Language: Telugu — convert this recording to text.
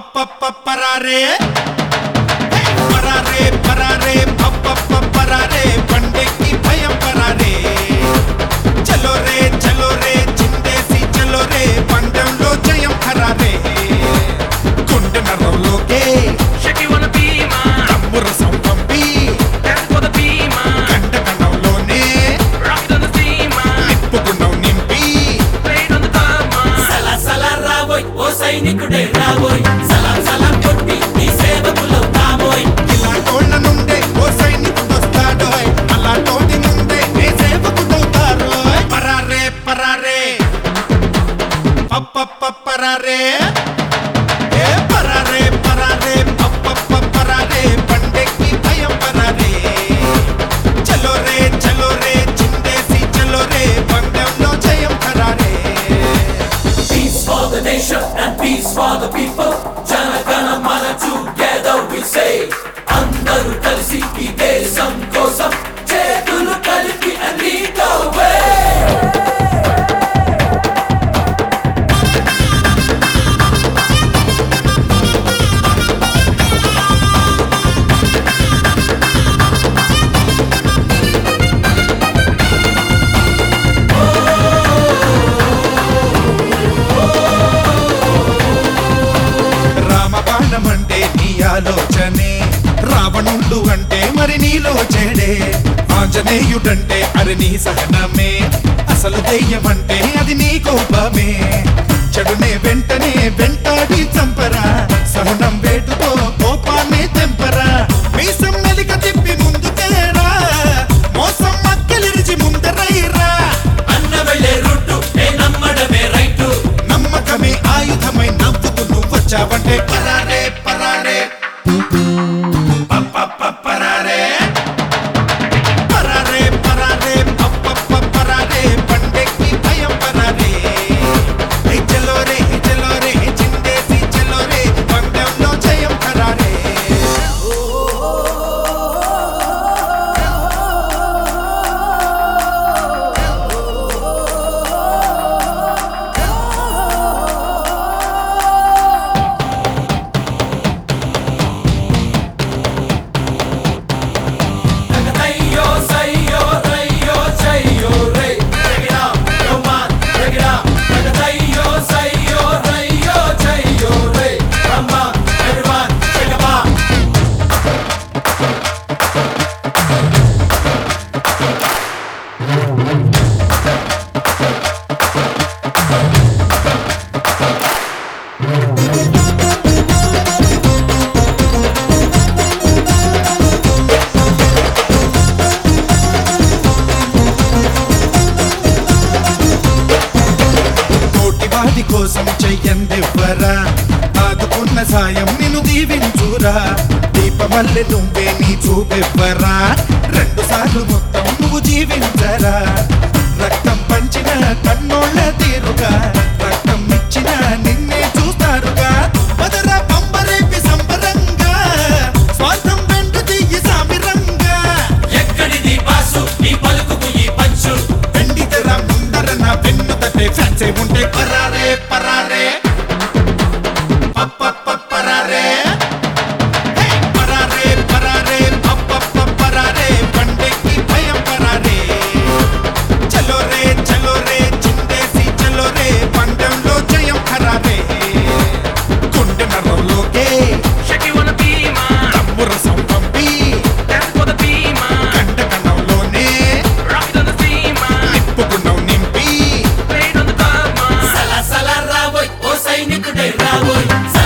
పరారే పరారే పరారే పరారే పండెక్కి భయం పరారే చలో రే చిందేసి చలో రే పందెంలో జయం ఖరారే గుండె నరంలోకే తమ్ముర సంపంపి కండకణంలోనే నిప్పుకున్నావు నింపి సైనికుడే రాబోయ్ సలాం సలాం కొట్టి నీ సేవకులవుతామోయ్ ఇలా తోళ్ళ నుండే ఓ సైనికుడు వస్తాడోయ్ అలా తోటి నుండే నీ సేవకుడవుతారోయ్ పరారే పరారే పరారే ఏ పరారే పరారే పరారే పండెక్కి భయం పరారే చలో రే చిందేసి చలో రే పందెంలో జయం ఖరారే Peace for the nation and peace for the people. Jana Gana Mana together we say. Andaru kalisi ee desam kosam chedulu kalipi and lead the way. రామబాణమంటే నీ ఆలోచనే రావణుడు అంటే మరి నీలో చెడే ఆంజనేయుడంటే అది నీ సహనమే అసలు దెయ్యమంటే అది నీ కోపమే చెడునే వెంటనే వెంటాడి చంపరా సహనం వేటుతో కోపాన్ని తెంపరా మీసం మెలిక తిప్పి ముందుకేరా మోసం మక్కలిరిచి ముందరైరా అన్న వెళ్ళే రూటు ఏ నమ్మడమే రైటు నమ్మకమే ఆయుధమై నవ్వుతూ నువ్వొచ్చావంటే పరారే పరారే పరారే పరారే పరారే పరారే పండెక్కి భయం పరారే చలో రే చిందేసి చలో రే పందెంలో జయం ఖరారే Takayo sayo rayo chayo ray. Break it up, come on, break it up. Takayo sayo rayo chayo ray. Come on, everyone, shake it up. కోటి వాడి కోసం చెయ్యందివ్వరా ఆదుకున్న సాయం నిన్ను దీవించురా దీపమల్లె నువ్వే నీ చూపెవ్వరా 2 సార్లు మొత్తం నువ్వు జీవించరా రక్తం పంచిన కన్నోళ్ళ తీరుగా రక్తం ఇచ్చిన నిన్నే చూస్తారుగా మదరా పంబరేపి సంబరంగా స్వార్థం వెంట దియ్యి సామిరంగా ఎక్కడిది బాసు నీ పలుకుకు ఈ పంచు వెండి తెర ముందర నా వెన్ను తట్టే ఫ్యాన్సే ఉంటే పరారే పరారే పరారే పరారే పరారే పరారే పండెక్కి భయం పరారే చలో రే చిందేసి చలో రే పందెంలో జయం ఖరారే గుండె నరంలోకే Shake you wanna be mine. తమ్ముర సంపంపి Dance for the be mine. కండకణంలోనే Rock it on the sea mine. నిప్పుకున్నావు నింపి Play it on the club mine. Sala sala raboy, o సైనికుడే రాబోయ్.